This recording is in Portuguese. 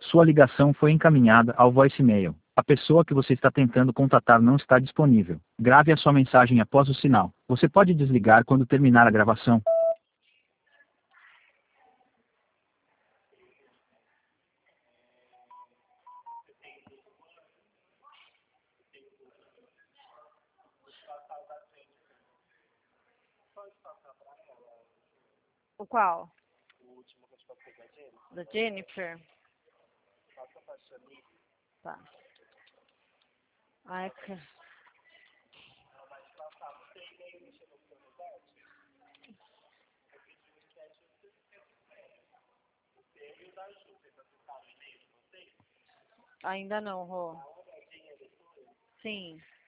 Sua ligação foi encaminhada ao voicemail. A pessoa que você está tentando contatar não está disponível. Grave a sua mensagem após o sinal. Você pode desligar quando terminar a gravação. O qual? Da Jennifer? Tá. Ai, cara. Ainda não, Rô. Sim.